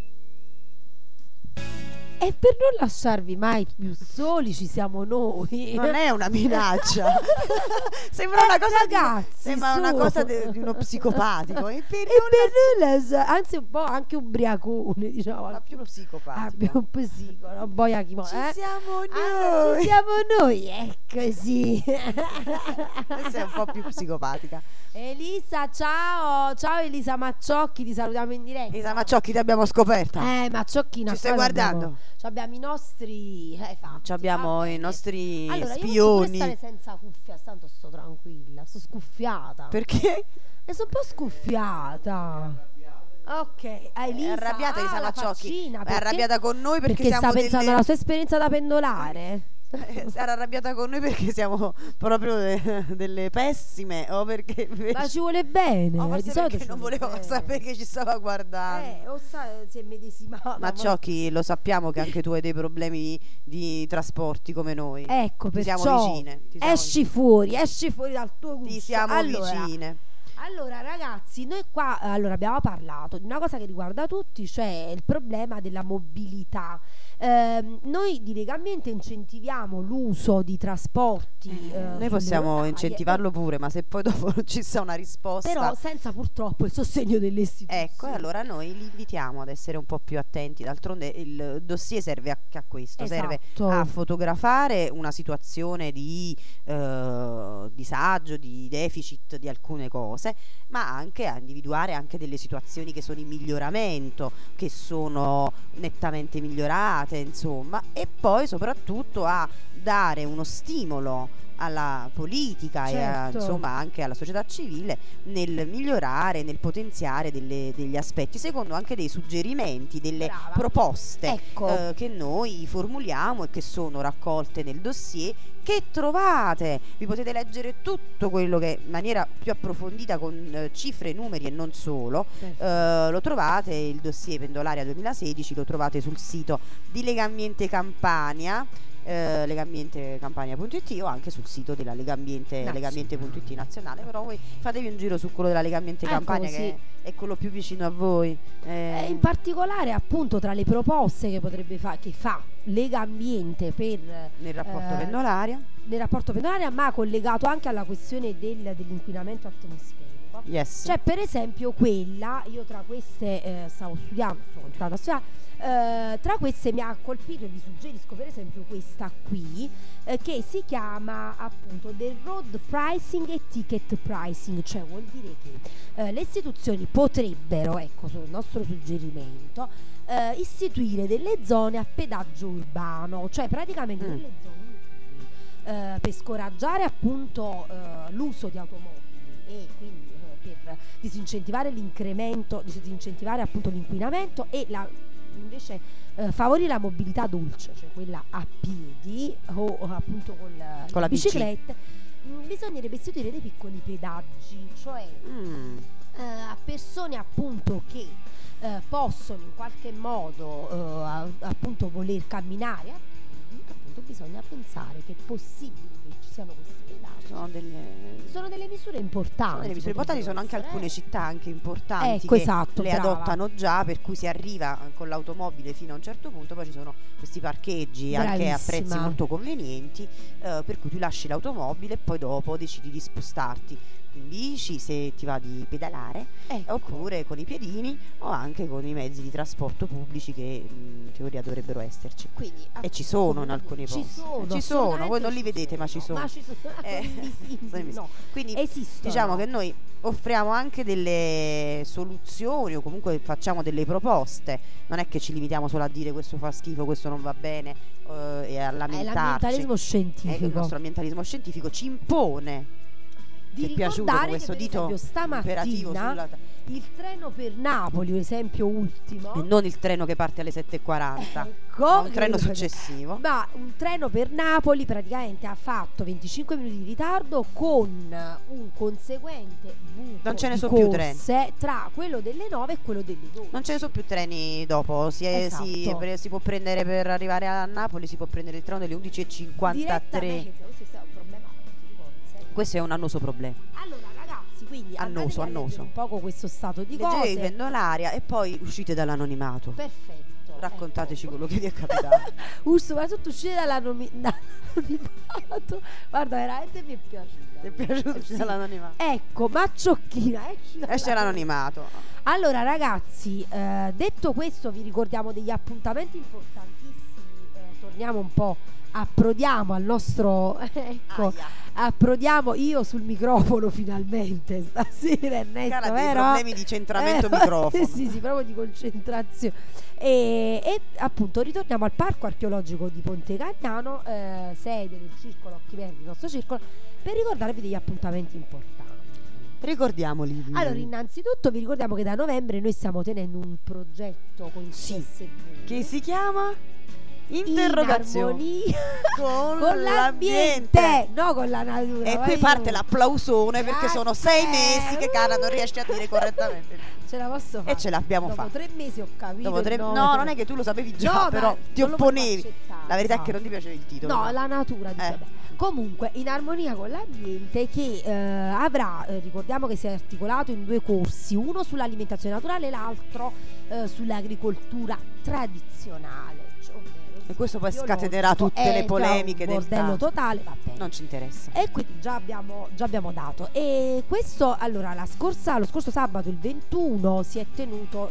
E per non lasciarvi mai più soli ci siamo noi. Non è una minaccia. Sembra una cosa ragazzi, sembra su. una cosa di uno psicopatico. E per E per non anzi un po' anche ubriacone, diciamo. ma più psicopatico. Più psico, no? Boia chi Ci siamo Ah, noi. ci siamo noi, è così. Questa è un po' più psicopatica. Elisa, ciao Elisa Macciocchi, ti salutiamo in diretta. Elisa Macciocchi, ti abbiamo scoperta. Macciocchi, Ci stai guardando? Abbiamo i nostri fatti, Ci abbiamo va bene. i nostri allora, spioni. io posso pure stare senza cuffia, tanto sto tranquilla, sto scuffiata. Perché? E sono un po' scuffiata. Ok, Elisa, È arrabbiata Elisa la Macciocchi. faccina, È perché? arrabbiata con noi perché sta siamo pensando alla sua esperienza da pendolare. Era arrabbiata con noi perché siamo proprio delle pessime o perché Ma ci vuole bene. o forse di solito perché ci non vuole voleva bene. sapere che ci stava guardando. Si è medesimata. Ma Ciocchi, lo sappiamo che anche tu hai dei problemi di trasporti come noi. Ecco, Ti perciò siamo vicine. esci fuori dal tuo gusto. Ti siamo Allora, vicine. Allora ragazzi, noi qua abbiamo parlato di una cosa che riguarda tutti, cioè il problema della mobilità. Noi di Legambiente incentiviamo l'uso di trasporti. Noi sulle possiamo rotaie, incentivarlo pure, ma se poi dopo non ci sta una risposta. però senza purtroppo il sostegno delle istituzioni. Ecco, e allora noi li invitiamo ad essere un po' più attenti. D'altronde il dossier serve anche a questo, serve Esatto. a fotografare una situazione di disagio, di deficit di alcune cose, ma anche a individuare anche delle situazioni che sono in miglioramento, che sono nettamente migliorate, insomma, e poi soprattutto a dare uno stimolo alla politica e Certo. insomma anche alla società civile nel migliorare, nel potenziare degli aspetti, secondo anche dei suggerimenti, delle Brava. proposte Ecco. che noi formuliamo e che sono raccolte nel dossier che trovate. Vi potete leggere tutto quello che in maniera più approfondita con cifre, numeri e non solo. Lo trovate, il dossier Pendolaria 2016 lo trovate sul sito di Legambiente Campania, legambientecampania.it, o anche sul sito della Legambiente, Nazionale. legambiente.it nazionale. Però voi fatevi un giro su quello della Legambiente Ecco, Campania, sì. che è quello più vicino a voi. In particolare appunto tra le proposte che potrebbe che fa Legambiente per nel rapporto pendolaria. nel rapporto pendolaria, ma collegato anche alla questione dell'inquinamento atmosferico. Yes. C'è per esempio quella, io tra queste sto continuando a studiare, tra queste mi ha colpito e vi suggerisco per esempio questa qui, che si chiama appunto del road pricing e ticket pricing, cioè vuol dire che le istituzioni potrebbero, ecco, sul nostro suggerimento, istituire delle zone a pedaggio urbano, cioè praticamente delle zone in cui per scoraggiare appunto l'uso di automobili e quindi per disincentivare l'incremento, disincentivare appunto l'inquinamento e invece favorire la mobilità dolce, cioè quella a piedi o appunto con la biciclette, bisognerebbe istituire dei piccoli pedaggi, cioè a persone appunto che possono in qualche modo appunto voler camminare a piedi, appunto bisogna pensare che è possibile che ci siano questi pedaggi. Sono delle misure importanti. Delle misure importanti, sono anche alcune città anche importanti Ecco, che esatto, le brava. adottano già, per cui si arriva con l'automobile fino a un certo punto, poi ci sono questi parcheggi anche a prezzi Bravissima. molto convenienti, per cui tu lasci l'automobile e poi dopo decidi di spostarti in bici se ti va di pedalare, Ecco. oppure con i piedini o anche con i mezzi di trasporto pubblici che in teoria dovrebbero esserci. Quindi, E ci sono in alcuni posti. Ci sono, Ci sono, voi non li vedete, ma ci sono. Ma ci sono, Eh, invisibili, sono invisibili. no. Quindi Esistono. diciamo che noi offriamo anche delle soluzioni o comunque facciamo delle proposte, non è che ci limitiamo solo a dire questo fa schifo, questo non va bene e a È lamentarci. l'ambientalismo scientifico. Il nostro ambientalismo scientifico ci impone di Ti è piaciuto ricordare questo che per dito esempio imperativo stamattina il treno per Napoli, un esempio ultimo, e non il treno che parte alle 7:40, ecco, ma un treno successivo. ma un treno per Napoli praticamente ha fatto 25 minuti di ritardo con un conseguente buco Non ce ne di sono più corse tra quello delle 9 e quello delle 12. Non ce ne sono più treni dopo, Esatto. si può prendere per arrivare a Napoli, si può prendere il treno delle 11:53. Direttamente, questo è un problema, ti ricordi, sai? Questo è un annoso problema. Allora ragazzi, quindi Annoso, andatevi a leggere annoso. un poco questo stato di Leggetevi cose. Pendolaria e poi uscite dall'anonimato. Perfetto. Raccontateci ecco. quello che vi è capitato. Soprattutto uscire dall'anonimato. Guarda, veramente mi è piaciuta. Ti è piaciuto uscire Sì. dall'anonimato? Ecco, Macciocchina, Esce l'anonimato. Allora ragazzi, detto questo vi ricordiamo degli appuntamenti importantissimi. Torniamo un po', approdiamo al nostro ecco, Aia. approdiamo io sul microfono finalmente stasera, Ernesto, Cara, dei vero? problemi di centramento microfono. sì, proprio di concentrazione. E appunto ritorniamo al Parco Archeologico di Ponte Cagnano, sede del Circolo Occhi Verdi, il nostro circolo, per ricordarvi degli appuntamenti importanti. Ricordiamoli. Allora, innanzitutto vi ricordiamo che da novembre noi stiamo tenendo un progetto con il Sì. CSV Che si chiama in Interrogazione armonia con con l'ambiente, no con la natura. E vai qui parte tu. l'applausone perché sono 6 mesi che cara non riesci a dire correttamente. Ce la posso fare. E ce l'abbiamo Dopo fatta. 3 mesi ho capito. Dopo il nome. no, non è che tu lo sapevi già, No, però ma ti non lo potevo opponevi. accettare, La verità è che esatto. non ti piaceva il titolo. No, la natura dice, beh. Comunque in armonia con l'ambiente che avrà, ricordiamo che si è articolato in 2 corsi, uno sull'alimentazione naturale e l'altro sull'agricoltura tradizionale, ovvero E questo poi biologico. scatenerà tutte le Già, polemiche un del bordello caso. totale, va bene. Non ci interessa. E quindi già abbiamo dato. E questo, allora, lo scorso sabato, il 21, si è tenuta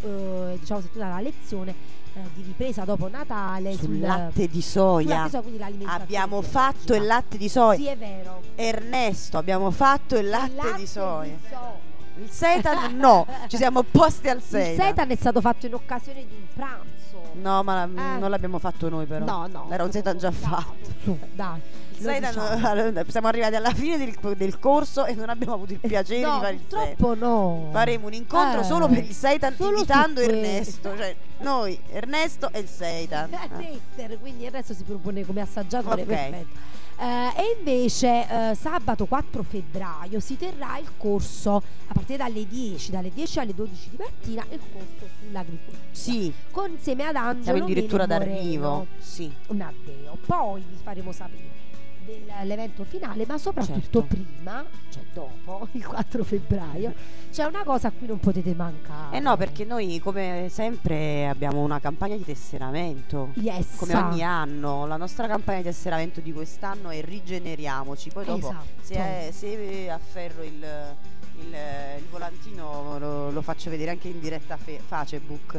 la lezione di ripresa dopo Natale Sul latte di soia. quindi l'alimentazione Abbiamo biologica. fatto il latte di soia. Sì, è vero. Ernesto, abbiamo fatto il latte di soia. soia. Il seitan no, ci siamo opposti al Il seitan. seitan è stato fatto in occasione di un pranzo. No, ma non l'abbiamo fatto noi però. No. Era un seitan già fatto. Su, dai. Il lo seitan, diciamo. siamo arrivati alla fine del corso e non abbiamo avuto il piacere No, di fare il seitan. purtroppo no. Faremo un incontro solo per il seitan solo invitando su Ernesto, cioè noi, Ernesto e il seitan. Tester, quindi adesso si propone come assaggiatore, Ok. perfetto. E invece sabato 4 febbraio si terrà il corso a partire dalle 10 alle 12 di mattina, il corso sull'agricoltura. Sì, Con insieme ad Angelo siamo addirittura Melo d'arrivo. Moreno, Sì. un Addeo. Poi vi faremo sapere dell'evento finale, ma soprattutto Certo. prima, cioè dopo il 4 febbraio, c'è una cosa a cui non potete mancare. Eh no, perché noi come sempre abbiamo una campagna di tesseramento. Yes. Come ogni anno, la nostra campagna di tesseramento di quest'anno è rigeneriamoci. Poi dopo Esatto. se afferro il volantino lo faccio vedere anche in diretta Facebook.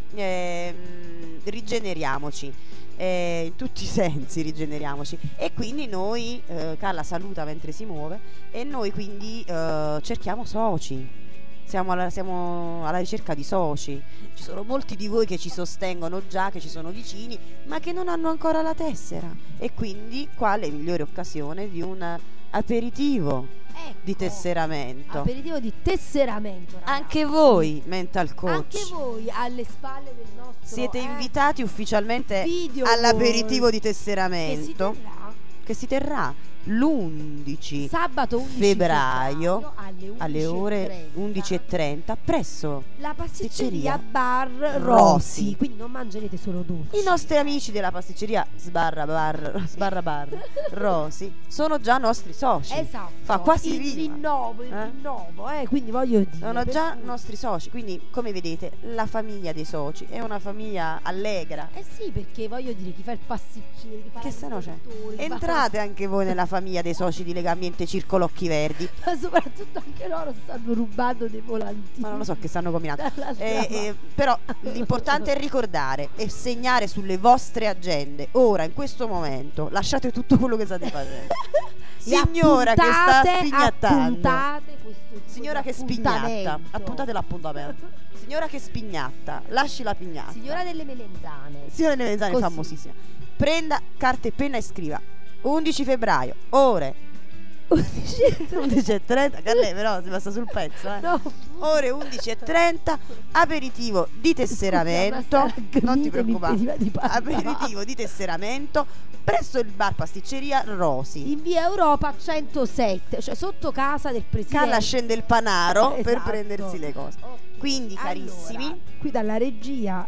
Rigeneriamoci. In tutti i sensi rigeneriamoci. E quindi noi Carla saluta mentre si muove. E noi quindi cerchiamo soci. Siamo alla ricerca di soci. Ci sono molti di voi che ci sostengono già, che ci sono vicini, ma che non hanno ancora la tessera. E quindi quale migliore occasione di un aperitivo Ecco, di tesseramento. aperitivo di tesseramento, ragazzi. Anche voi, mental coach, Anche voi alle spalle del nostro siete invitati ufficialmente video all'aperitivo di che si tesseramento terrà che si terrà l'11 sabato 11 febbraio alle 11:30 ore 11:30 presso la pasticceria Pasticceria Bar Rosi. Rosi, quindi non mangerete solo dolci. i nostri amici della pasticceria sbarra bar Rosi sono già nostri soci. Esatto. Fa quasi il rima. rinnovo, quindi voglio dire. Sono per già cui- nostri soci, quindi come vedete la famiglia dei soci è una famiglia allegra. Eh sì, perché voglio dire, chi fa il pasticcere, chi fa Che se no c'è. l'agricoltore, chi fa- Entrate anche voi nella famiglia dei soci di Legambiente Circolo Occhi Verdi. Ma soprattutto anche loro stanno rubando dei volantini. Ma non lo so che stanno combinando. Dall'altra parte. Però l'importante è ricordare e segnare sulle vostre agende. Ora, in questo momento, lasciate tutto quello che state facendo. E Signora che sta spignattando. appuntate questo Signora che spignatta. appuntamento. Appuntate l'appuntamento. Signora che spignatta. Lasci la pignatta. Signora delle melenzane. Signora delle Mezzane, Così. famosissima. Prenda carta e penna e scriva 11 febbraio, ore 11:30, Carle però si passa sul pezzo, No. Ore 11:30, aperitivo di tesseramento. Scusa, ma Non ti mi preoccupare. impediva di parlare. Aperitivo di tesseramento presso il bar pasticceria Rosi. In via Europa 107, cioè sotto casa del presidente. Calla scende il panaro per Esatto. prendersi le cose. Ok. Quindi, carissimi, Allora, qui dalla regia.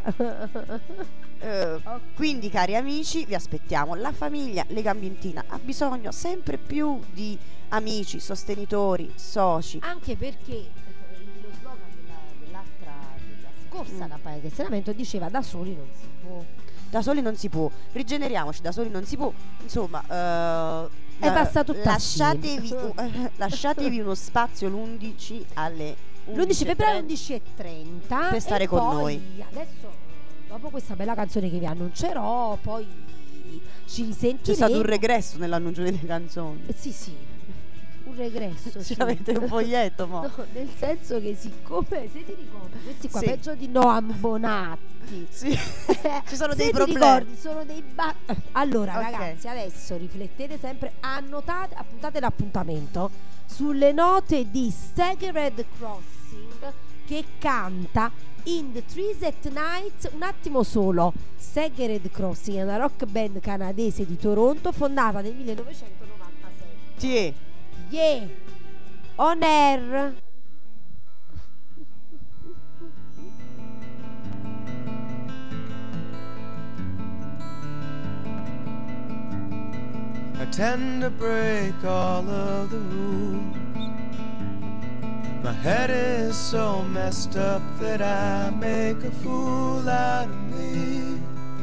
quindi cari amici, vi aspettiamo. La famiglia Lega Ambientina ha bisogno sempre più di amici, sostenitori, soci. Anche perché lo slogan della scorsa campagna di tesseramento diceva da soli non si può. Da soli non si può, rigeneriamoci, da soli non si può. Insomma, È passato tutto lasciatevi uno spazio l'11 alle L'11 febbraio 11:30 11:30 per stare e con poi, noi. Adesso, dopo questa bella canzone che vi annuncerò, poi ci risentiremo. C'è stato un regresso nell'annuncio delle canzoni. Sì, un regresso. Ci sì. avete un foglietto, mo. No, nel senso che siccome, se ti ricordi, questi qua Sì. peggio di no abbonati. Sì. Ci sono Se dei ti problemi. ricordi, sono dei allora Ok. ragazzi, adesso riflettete sempre, appuntate l'appuntamento sulle note di Sacred Crossing che canta In the Trees at Night. Un attimo solo. Sacred Crossing è una rock band canadese di Toronto fondata nel 1997. Sì. Yeah! On air! I tend to break all of the rules. My head is so messed up that I make a fool out of me.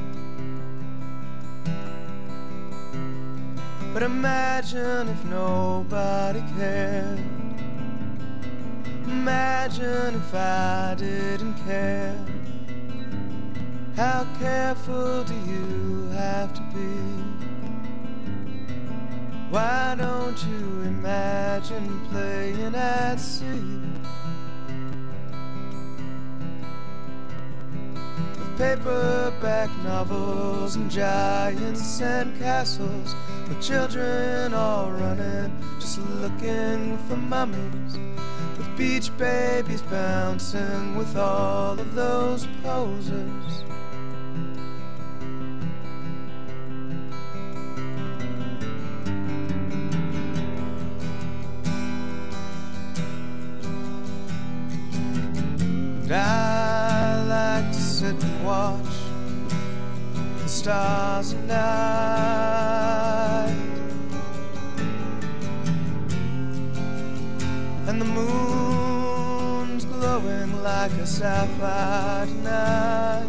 But imagine if nobody cared. Imagine if I didn't care. How careful do you have to be? Why don't you imagine playing at sea? With paperback novels and giants and castles, with children all running, just looking for mummies, with beach babies bouncing with all of those posers. I like to sit and watch the stars at night, and the moon's glowing like a sapphire tonight.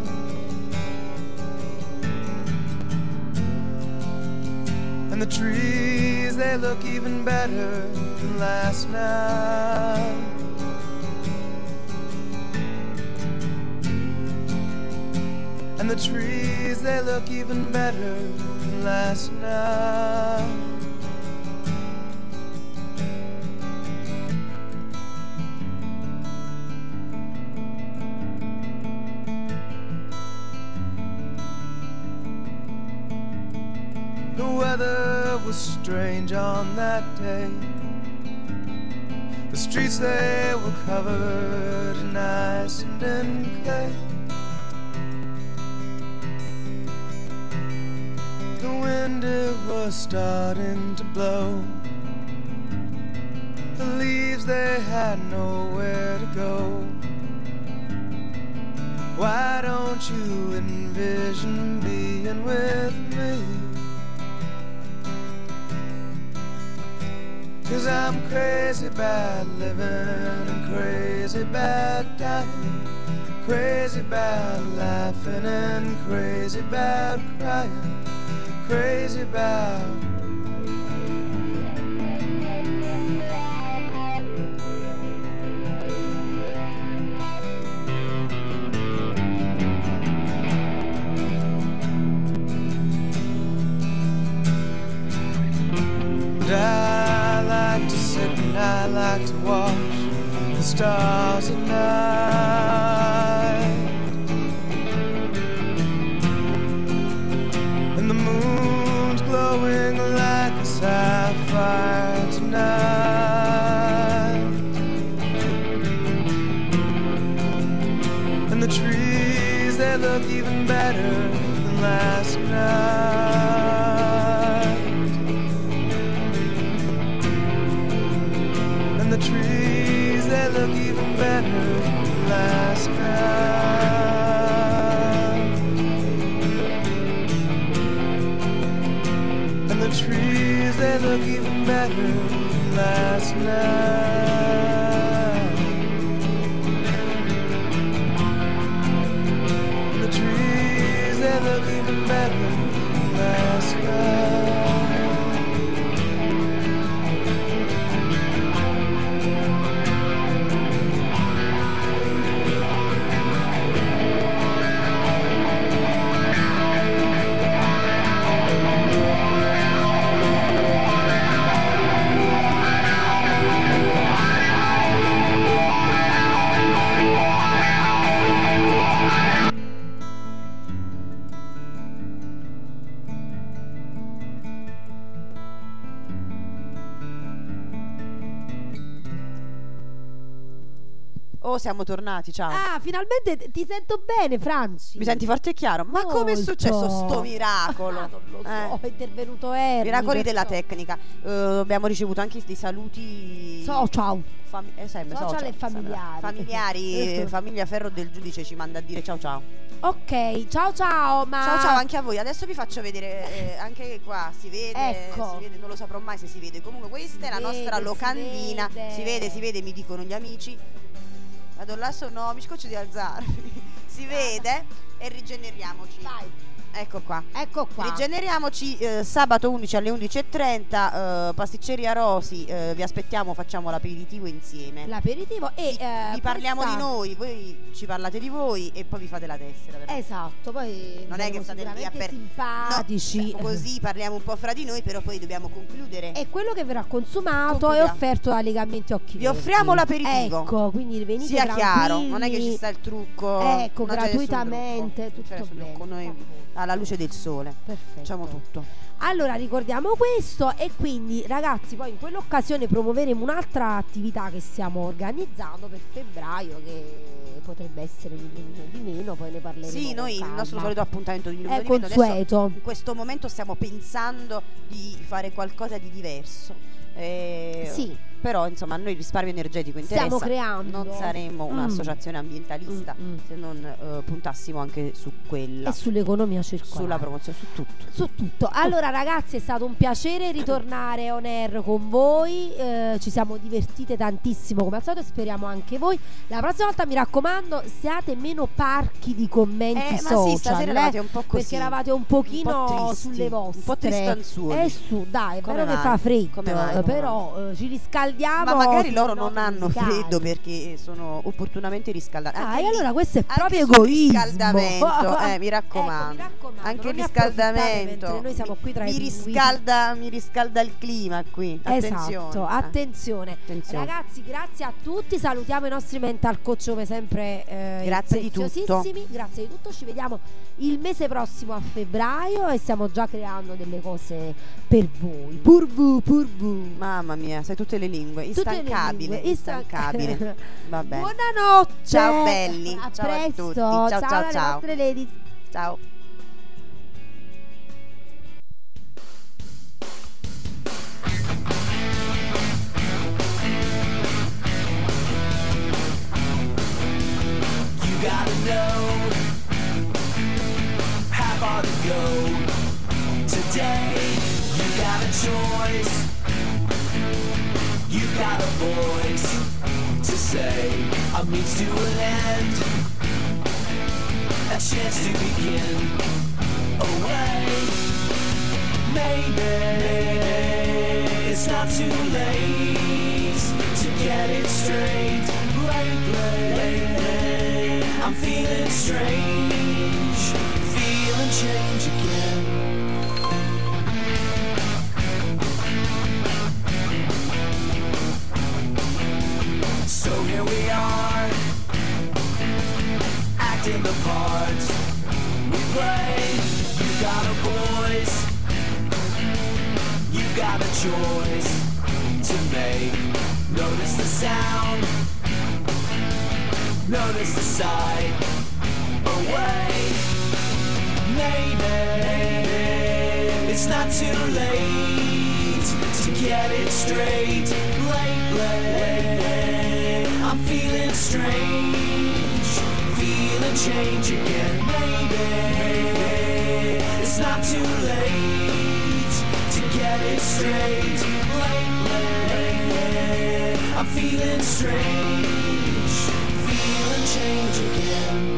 And the trees, they look even better than last night. And the trees, they look even better than last night. The weather was strange on that day. The streets, they were covered in ice and in clay. The wind, it was starting to blow. The leaves, they had nowhere to go. Why don't you envision being with me? 'Cause I'm crazy about living and crazy about dying, crazy about laughing and crazy about crying, crazy about I like to sit and I like to watch the stars at night, and the moon's glowing like a sapphire tonight. the trees, they look even better last night. The trees, they look even better last night. Oh, siamo tornati, ciao. Ah, finalmente ti sento bene, Franci. Mi senti forte e chiaro? Ma come è successo sto miracolo? Non lo so, è intervenuto Ernie. Miracoli della perciò. tecnica. Abbiamo ricevuto anche dei saluti. Ciao. Sempre Social e familiari. Familiari, famiglia Ferro del Giudice ci manda a dire ciao ciao. Ok, ciao, ma Ciao anche a voi. Adesso vi faccio vedere anche qua si vede, Ecco. si vede, non lo saprò mai se si vede. Comunque questa è la nostra locandina. Si vede, mi dicono gli amici. Vado là, no, mi scoccio di alzarmi. Si vede e rigeneriamoci. Vai. Ecco qua. Rigeneriamoci sabato 11 alle 11:30, pasticceria Rosi, vi aspettiamo, facciamo l'aperitivo insieme. L'aperitivo e vi parliamo questa- di noi, voi ci parlate di voi e poi vi fate la tessera. Però. Esatto, poi Non è che state lì a sicuramente simpatici. No, così parliamo un po' fra di noi, però poi dobbiamo concludere. E quello che verrà consumato è Concludiamo. offerto da Legamenti Occhi Vi Verdi. offriamo l'aperitivo. Ecco, quindi venite Sia chiaro, non è che tranquilli. ci sta il trucco. Ecco, non c'è nessun gratuitamente, trucco. tutto Non c'è nessun bene. trucco, noi alla luce del sole Perfetto. facciamo tutto. Allora ricordiamo questo e quindi ragazzi poi in quell'occasione promuoveremo un'altra attività che stiamo organizzando per febbraio che potrebbe essere di più o di meno, poi ne parleremo. Sì, con noi il calma. nostro solito appuntamento di È minuto di meno. Adesso, consueto. in questo momento stiamo pensando di fare qualcosa di diverso. Sì. Però insomma a noi il risparmio energetico interessa. Stiamo creando. Non saremmo un'associazione ambientalista se non puntassimo anche su quella. E sull'economia circolare. Sulla promozione, su tutto. Su tutto. Allora ragazzi è stato un piacere ritornare on air con voi, ci siamo divertite tantissimo come al solito e speriamo anche voi. La prossima volta mi raccomando siate meno parchi di commenti Ma social, sì, stasera eravate un po' così. perché eravate un pochino Un po' tristi, sulle vostre, un po' tristanzuoli. su dai, è Come vero che mai? fa freddo, Come mai? però ci riscaldiamo. Ma magari sulle loro non note hanno musicali. freddo perché sono opportunamente riscaldati. Ah, Anche e lì- allora questo è anche proprio sul egoismo. riscaldamento, mi raccomando. Ecco, mi raccomando, Anche non il ne approfittate riscaldamento. mentre noi siamo qui tra i mi pinguini. riscalda il clima qui. Attenzione. Esatto, attenzione. Attenzione. Ragazzi, grazie a tutti. Salutiamo i nostri mental coach come sempre. Grazie di tutto. preziosissimi. Grazie di tutto. Ci vediamo il mese prossimo a febbraio e stiamo già creando delle cose per voi. Pur vous. Mamma mia, sai tutte le lingue. Tutte le Instancabile. lingue. Instancabile. Va bene. Buonanotte. Ciao belli. A Ciao a presto. tutti. Ciao, ciao, alle ciao. vostre ladies. Ciao. You gotta know how far to go today. You got a choice. You got a voice to say a means to an end, a chance to begin a way. Maybe it's not too late to get it straight. Lately, I'm feeling strange, feeling change again. So here we are, acting the parts we play. You got a voice, you got a choice to make. Notice the sound, notice the sight away. Maybe it's not too late to get it straight. Lately, I'm feeling strange, feeling change again. Maybe it's not too late to get it straight. Lately, I'm feeling strange, feeling change again.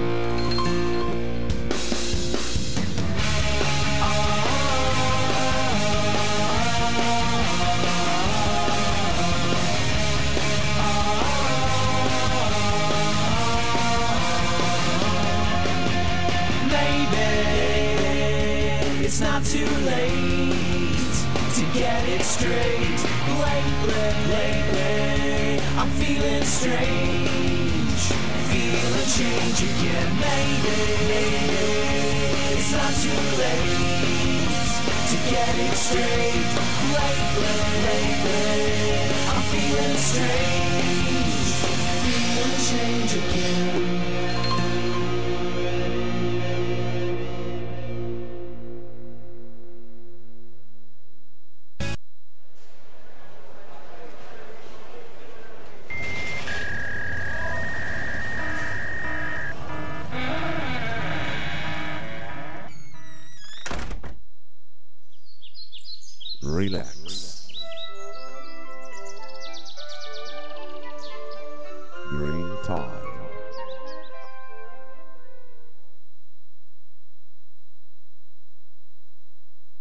It's not too late to get it straight. Lately, I'm feeling strange, feeling change again. Maybe it's not too late to get it straight. Lately, I'm feeling strange, feeling change again. Relax. Green time.